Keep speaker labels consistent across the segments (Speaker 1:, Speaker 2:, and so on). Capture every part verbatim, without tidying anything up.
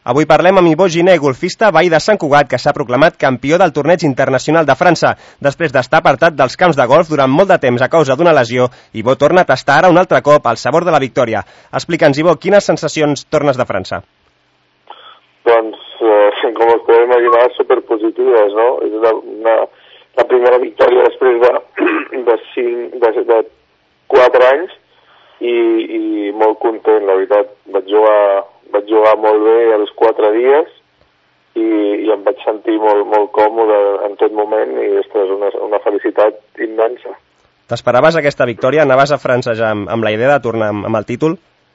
Speaker 1: Avui parlem amb Ivo Giner, golfista veí de Sant Cugat, que s'ha proclamat campió del torneig internacional de França. Després d'estar apartat dels camps de golf durant molt de temps a causa d'una lesió, Ivo torna a tastar ara un altre cop el sabor de la victòria. Explica'ns, Ivo, quines sensacions tornes de França?
Speaker 2: Doncs, eh, com es podem imaginar, superpositives, no? És una, una, la primera victòria després de, de, cinc, de, de quatre anys i, i molt content, la veritat. Vaig jugar... Vaig jugar molt bé els quatre dies i, i em vaig sentir molt, molt còmode en tot moment i, ostres, una, una felicitat immensa.
Speaker 1: T'esperaves aquesta victòria? Anaves a França ja amb, amb la idea de tornar amb, amb el títol?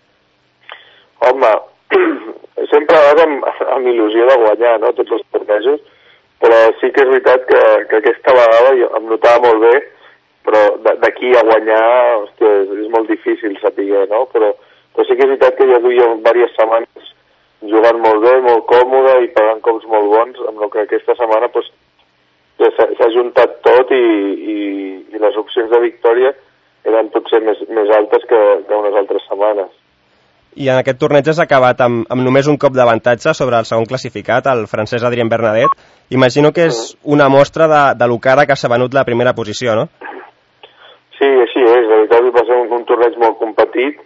Speaker 2: Home, sempre vas amb, amb il·lusió de guanyar, no?, tots els tornejos, però sí que és veritat que, que aquesta vegada jo em notava molt bé, però d'aquí a guanyar, hòstia, és, és molt difícil saber, no?, però Però sí que és veritat que ja duia diverses setmanes jugant molt bé, molt còmode i pagant cops molt bons, amb el que aquesta setmana pues, ja s'ha juntat tot i, i, i les opcions de victòria eren potser més, més altes que, que unes altres setmanes.
Speaker 1: I en aquest torneig has acabat amb, amb només un cop d'avantatge sobre el segon classificat, el francès Adrien Bernadet. Imagino que és una mostra de, de lo cara que s'ha venut la primera posició, no?
Speaker 2: Sí, així és. La veritat va ser un, un torneig molt competit.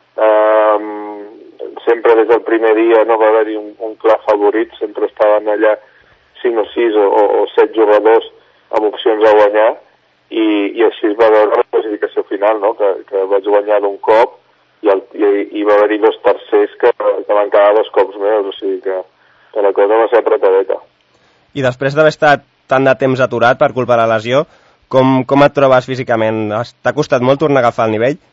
Speaker 2: Um, sempre des del primer dia no va haver-hi un, un clar favorit, sempre estaven allà cinc o sis o, o set jugadors amb opcions a guanyar i, i així es va veure la classificació final, no? que, que vaig guanyar d'un cop i, el, i, i va haver-hi dos tercers que, que van quedar dos cops meus, o sigui que, que la cosa va ser apretadeta.
Speaker 1: I després d'haver estat tant de temps aturat per culpa de la lesió, com, com et trobes físicament? T'ha costat molt tornar a agafar el nivell?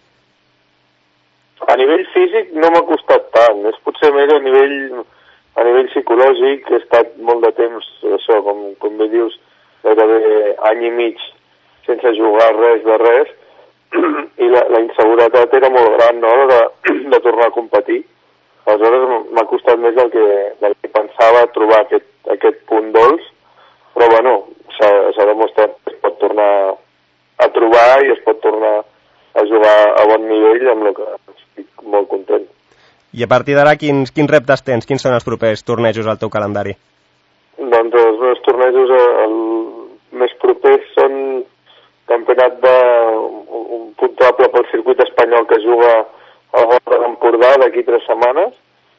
Speaker 2: A nivell físic no m'ha costat tant, és potser més a nivell, a nivell psicològic, he estat molt de temps, això, com, com bé dius, gairebé any i mig sense jugar res de res, i la, la inseguretat era molt gran, no?, de, de tornar a competir. Aleshores m'ha costat més del que, del que pensava trobar aquest, aquest punt dolç, però bueno, s'ha demostrat que es pot tornar a trobar i es pot tornar a jugar a bon nivell, amb el que estic molt content.
Speaker 1: I a partir d'ara, quins, quins reptes tens? Quins són els propers tornejos al teu calendari?
Speaker 2: Doncs els meus tornejos el més propers són campionat de un puntuable pel circuit espanyol que juga al Golf d'Empordà d'aquí tres setmanes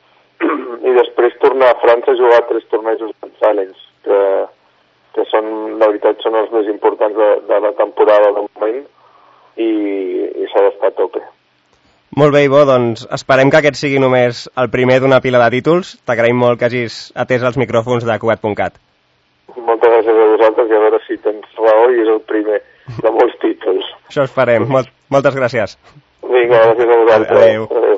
Speaker 2: i després tornar a França a jugar tres tornejos de Challenge, que, que són, la veritat, són els més importants de, de la temporada de moment i, i s'ha d'estar a tope.
Speaker 1: Molt bé, Ivo, doncs esperem que aquest sigui només el primer d'una pila de títols. T'agraïm molt que hagis atès els micròfons de Cugat punt cat.
Speaker 2: Moltes gràcies a vosaltres i a veure si tens raó i és el primer de molts títols.
Speaker 1: Això esperem. Mol- moltes gràcies.
Speaker 2: Vinga, gràcies a vosaltres.
Speaker 1: Adéu. Adéu.